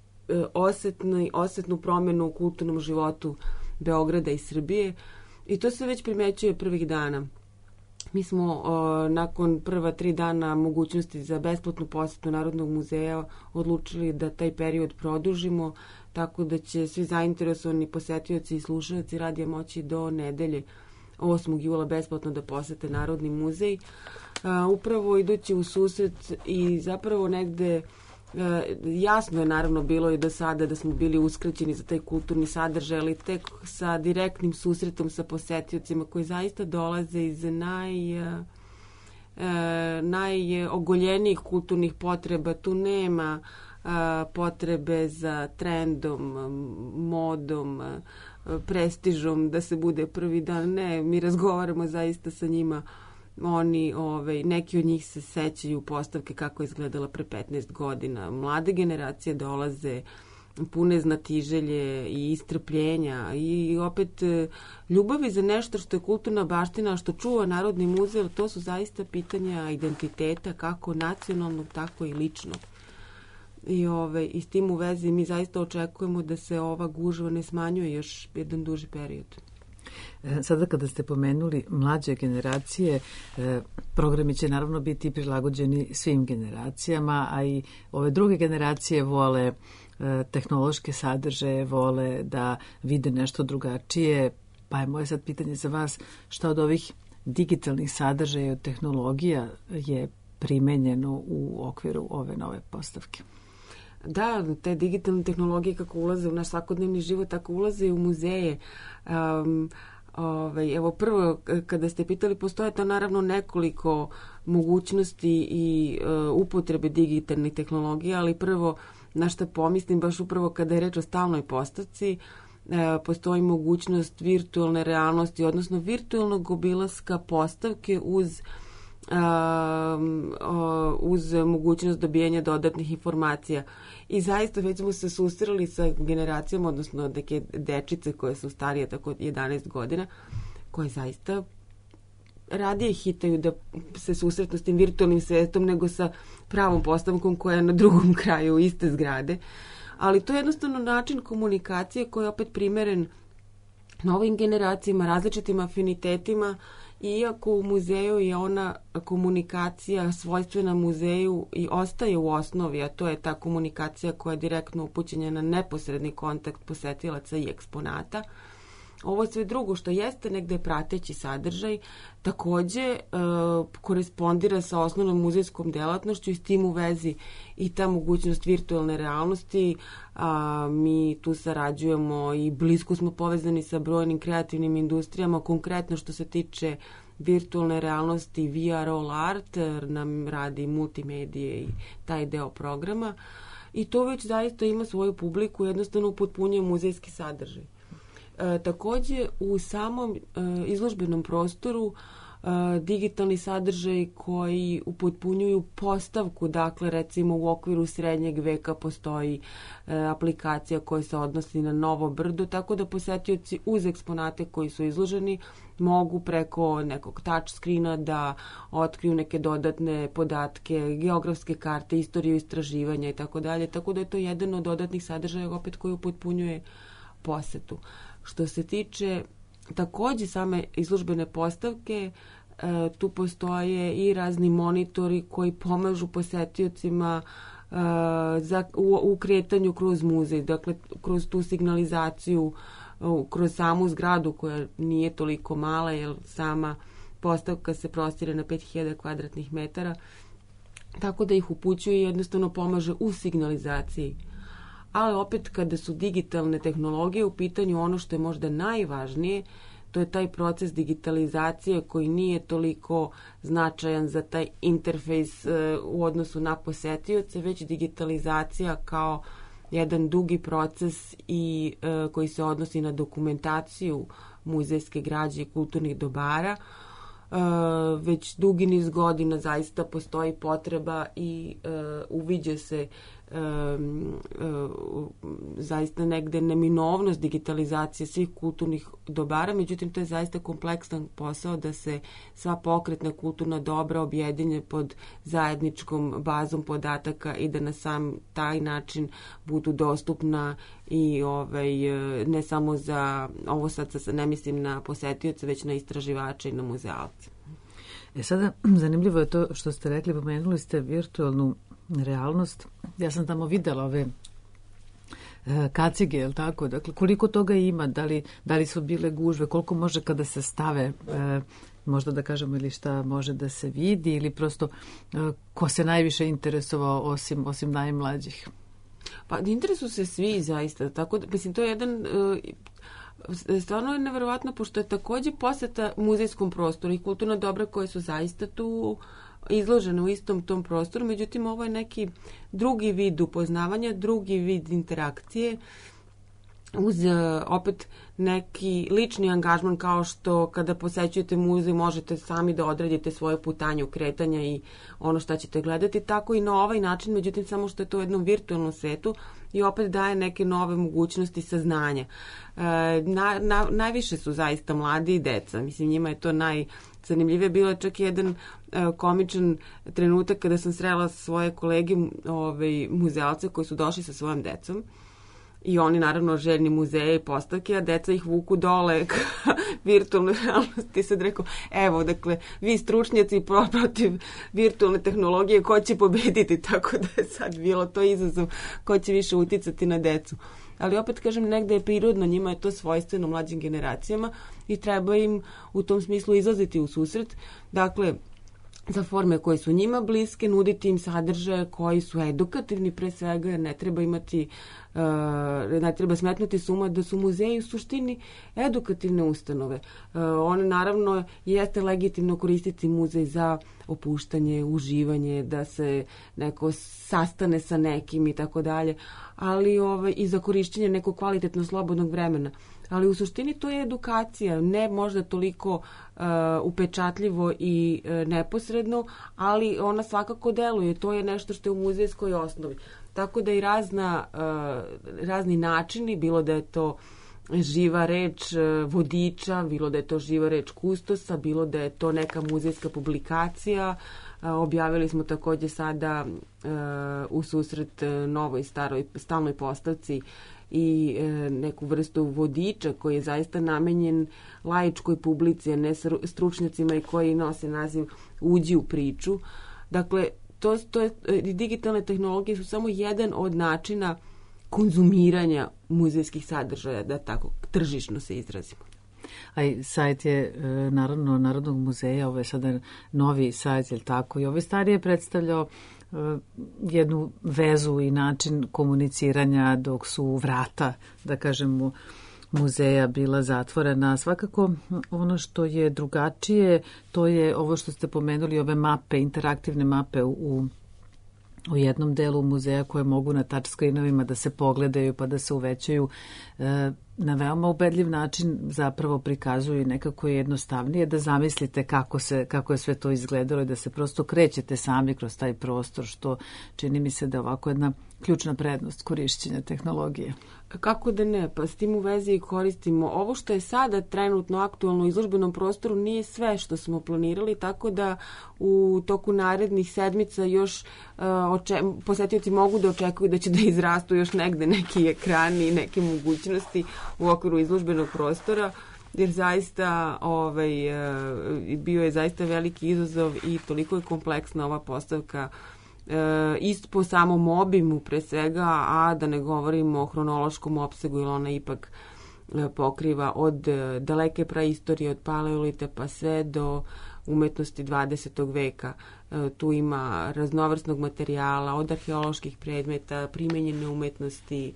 osetnu promjenu u kulturnom životu Beograda i Srbije i to se već primećuje prvih dana. Mi smo nakon prva 3 dana mogućnosti za besplatnu posetu Narodnog muzeja odlučili da taj period produžimo, tako da će svi zainteresovani posetioci i slušalci radija moći do nedelje 8. jula besplatno da posete Narodni muzej. Upravo idući u susret i zapravo negde jasno je naravno bilo i do sada da smo bili uskraćeni za taj kulturni sadržaj, ali tek sa direktnim susretom sa posetiocima koji zaista dolaze iz najogoljenijih kulturnih potreba. Tu nema potrebe za trendom, modom, prestižom da se bude prvi dan. Ne, mi razgovaramo zaista sa njima. Oni, neki od njih se sećaju postavke kako je izgledala pre 15 godina. Mlade generacije dolaze pune znatiželje i istrpljenja i opet ljubavi za nešto što je kulturna baština, što čuva Narodni muzej. To su zaista pitanja identiteta, kako nacionalnog, tako i ličnog. I s tim u vezi mi zaista očekujemo da se ova gužva ne smanjuje još jedan duži period. Sada kada ste pomenuli mlađe generacije, programi će naravno biti prilagođeni svim generacijama, a i ove druge generacije vole tehnološke sadržaje, vole da vide nešto drugačije. Pa je moje sad pitanje za vas, šta od ovih digitalnih sadržaja i od tehnologija je primenjeno u okviru ove nove postavke? Da, te digitalne tehnologije kako ulaze u naš svakodnevni život, tako ulaze i u muzeje. Evo prvo, kada ste pitali, postoje to naravno nekoliko mogućnosti i upotrebe digitalnih tehnologija, ali prvo na što pomislim, baš upravo kada je reč o stalnoj postavci, postoji mogućnost virtualne realnosti, odnosno virtualnog obilaska postavke uz mogućnost dobijanja dodatnih informacija. I zaista već smo se susreli sa generacijama, odnosno neke dečice koje su starije tako 11 godina, koje zaista radije hitaju da se susretnu s tim virtualnim svetom nego sa pravom postavkom koja je na drugom kraju iste zgrade. Ali to je jednostavno način komunikacije koji je opet primeren novim generacijama, različitim afinitetima. Iako u muzeju je ona komunikacija svojstvena muzeju i ostaje u osnovi, a to je ta komunikacija koja je direktno upućena na neposredni kontakt posetilaca i eksponata, ovo sve drugo što jeste negde prateći sadržaj takođe korespondira sa osnovnom muzejskom delatnošću i s tim u vezi i ta mogućnost virtualne realnosti. Mi tu sarađujemo i blisko smo povezani sa brojnim kreativnim industrijama, konkretno što se tiče virtualne realnosti VR All Art nam radi multimedije i taj deo programa i to već zaista ima svoju publiku, jednostavno upotpunjuje muzejski sadržaj. Takođe u samom izložbenom prostoru digitalni sadržaj koji upotpunjuju postavku, dakle recimo u okviru srednjeg veka postoji aplikacija koja se odnosi na Novo Brdo, tako da posetioci uz eksponate koji su izloženi mogu preko nekog touch screena da otkriju neke dodatne podatke, geografske karte, istoriju istraživanja i tako dalje, tako da je to jedan od dodatnih sadržaja opet koji upotpunjuje posetu. Što se tiče takođe same izložbene postavke, tu postoje i razni monitori koji pomažu posetiocima u kretanju kroz muzej, dakle kroz tu signalizaciju, kroz samu zgradu koja nije toliko mala, jer sama postavka se prostire na 5000 kvadratnih metara, tako da ih upućuje i jednostavno pomaže u signalizaciji. Ali opet kada su digitalne tehnologije u pitanju, ono što je možda najvažnije, to je taj proces digitalizacije koji nije toliko značajan za taj interfejs u odnosu na posetioce, već digitalizacija kao jedan dugi proces i koji se odnosi na dokumentaciju muzejske građe i kulturnih dobara. Već dugi niz godina zaista postoji potreba i uviđa se zaista negde neminovnost digitalizacije svih kulturnih dobara, međutim to je zaista kompleksan posao da se sva pokretna kulturna dobra objedinje pod zajedničkom bazom podataka i da na sam taj način budu dostupna i ne samo za ovo sad ne mislim na posetioce, već na istraživače i na muzealce. Sada zanimljivo je to što ste rekli, pomenuli ste virtualnu realnost. Ja sam tamo videla ove kacige, je li tako? Dakle, koliko toga ima, da li su bile gužve, koliko može kada se stave, možda da kažemo, ili šta može da se vidi, ili prosto ko se najviše interesovao osim najmlađih? Pa interesuju se svi zaista, tako da, mislim, to je jedan... Stvarno je neverovatno, pošto je takođe poseta muzejskom prostoru i kulturna dobra koje su zaista tu izložene u istom tom prostoru, međutim ovo je neki drugi vid upoznavanja, drugi vid interakcije uz opet neki lični angažman, kao što kada posećujete muzej možete sami da odredite svoje putanje kretanja i ono šta ćete gledati, tako i na ovaj način, međutim samo što je to u jednom virtualnom svetu i opet daje neke nove mogućnosti saznanja. Najviše su zaista mladi i deca, mislim njima je to najzanimljivije. Bilo je čak jedan komičan trenutak kada sam srela svoje kolege muzealce koji su došli sa svojom decom i oni naravno željni muzeje i postavke, a deca ih vuku dole ka virtualnoj realnosti. Sad rekao, evo, dakle, vi stručnjaci protiv virtualne tehnologije, ko će pobediti, tako da je sad bilo to izazov ko će više uticati na decu. Ali opet kažem, negde je prirodno, njima je to svojstveno mlađim generacijama i treba im u tom smislu izlaziti u susret. Dakle, za forme koje su njima bliske, nuditi im sadržaje koji su edukativni pre svega, jer ne treba smetnuti s uma da su muzeji u suštini edukativne ustanove. One naravno jeste legitimno koristiti muzej za opuštanje, uživanje, da se neko sastane sa nekim i tako dalje, ali i za korišćenje nekog kvalitetno slobodnog vremena. Ali u suštini to je edukacija, ne možda toliko upečatljivo i neposredno, ali ona svakako deluje. To je nešto što je u muzejskoj osnovi. Tako da i razni načini, bilo da je to živa reč vodiča, bilo da je to živa reč kustosa, bilo da je to neka muzejska publikacija. Objavili smo takođe sada u susret novoj stalnoj postavci i neku vrstu vodiča koji je zaista namenjen laičkoj publici, a ne stručnjacima i koji nose naziv Uđi u priču. Dakle, digitalne tehnologije su samo jedan od načina konzumiranja muzejskih sadržaja, da tako tržišno se izrazimo. A i sajt je naravno Narodnog muzeja, ovo je sada novi sajt, je li tako? I ovaj stari je predstavljao jednu vezu i način komuniciranja dok su vrata, da kažemo, muzeja bila zatvorena. Svakako ono što je drugačije, to je ovo što ste pomenuli, ove mape, interaktivne mape u jednom delu muzeja koje mogu na touchscreenovima da se pogledaju pa da se uvećaju, na veoma ubedljiv način zapravo prikazuju i nekako je jednostavnije da zamislite kako je sve to izgledalo i da se prosto krećete sami kroz taj prostor, što čini mi se da je ovako jedna ključna prednost korišćenja tehnologije. Kako da ne, pa s tim u vezi koristimo. Ovo što je sada trenutno aktualno u izložbenom prostoru nije sve što smo planirali, tako da u toku narednih sedmica još posetioci mogu da očekuju da će da izrastu još negde neki ekrani i neke mogućnosti u okviru izložbenog prostora, jer zaista bio je zaista veliki izazov i toliko je kompleksna ova postavka isto po samom obimu pre svega, a da ne govorimo o hronološkom opsegu, jer ona ipak pokriva od daleke praistorije, od paleolita pa sve do umetnosti 20. veka. Tu ima raznovrsnog materijala, od arheoloških predmeta, primenjene umetnosti,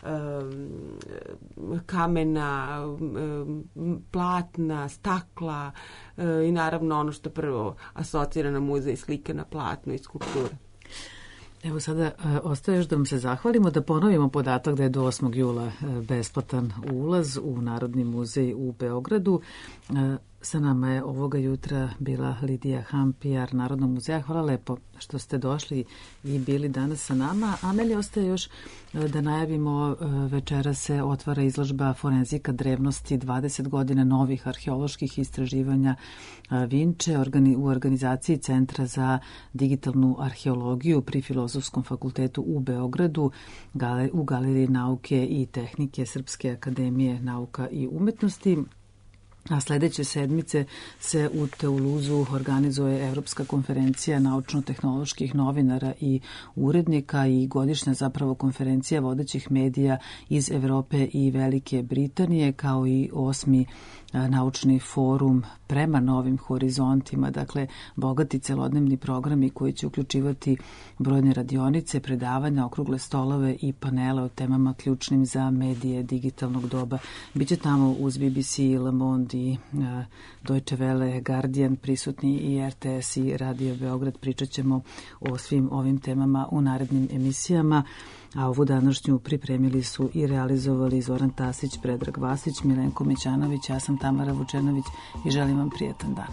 kamena, platna, stakla i naravno ono što prvo asocira na muzej, slike na platnu i skulpture. Evo sada ostaje još da vam se zahvalimo, da ponovimo podatak da je do 8. jula besplatan ulaz u Narodni muzej u Beogradu. Sa nama je ovoga jutra bila Lidija Ham, PR Narodnog muzeja. Hvala lepo što ste došli i bili danas sa nama. A meni ostaje još da najavimo, večera se otvara izložba Forenzika drevnosti, 20 godina novih arheoloških istraživanja Vinče u organizaciji Centra za digitalnu arheologiju pri Filozofskom fakultetu u Beogradu, u Galeriji nauke i tehnike Srpske akademije nauka i umetnosti. A sledeće sedmice se u Teuluzu organizuje Evropska konferencija naučno-tehnoloških novinara i urednika i godišnja zapravo konferencija vodećih medija iz Evrope i Velike Britanije, kao i 8. naučni forum prema novim horizontima, dakle bogati celodnevni programi koji će uključivati brojne radionice, predavanja, okrugle stolove i panele o temama ključnim za medije digitalnog doba. Biće tamo uz BBC, Le Monde i Deutsche Welle, Guardian prisutni i RTS i Radio Beograd. Pričat ćemo o svim ovim temama u narednim emisijama. A ovu današnju pripremili su i realizovali Zoran Tasić, Predrag Vasić, Milenko Mićanović, ja sam Tamara Vučenović i želim vam prijetan dan.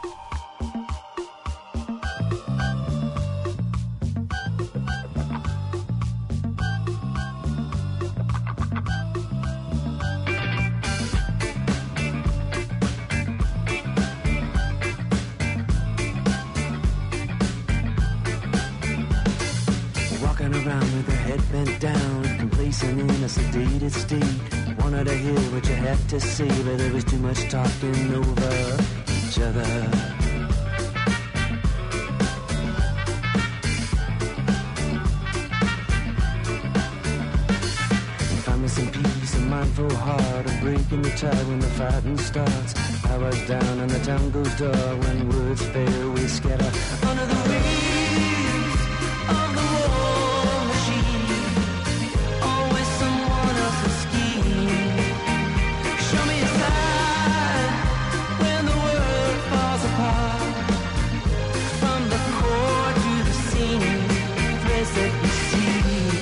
Bent down, complacent in a sedated state. Wanted to hear what you had to say, but there was too much talking over each other. Find me some peace, a mindful heart, a break in the tide when the fighting starts. Hours down and the town goes dark. When words fail, we scatter under the waves of the war machine. Always someone else's scheme. Show me a sign when the world falls apart. From the core to the scene, threads that you see.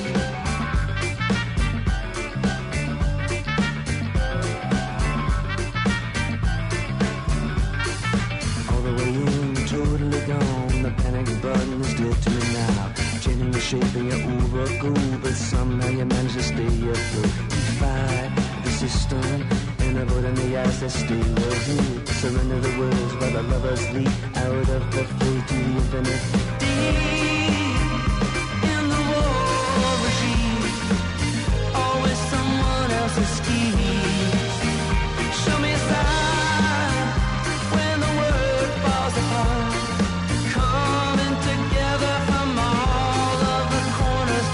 All the way in, totally gone. The panic button is dead to me now. Changing the shape of your overcoat, but somehow you manage to stay afloat. Defy the system and avoiding the eyes that stay ahead. Surrender the words while the lovers leap out of the fate to the infinite. Deep in the war regime, always someone else's scheme. Show me a sign when the world falls apart. Coming together from all of the corners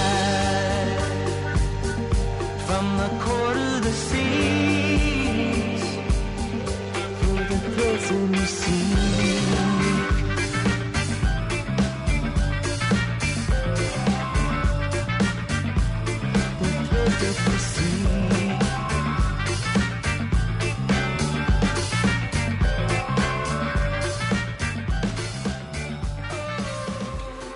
tonight. From the core to the sea. celui-ci.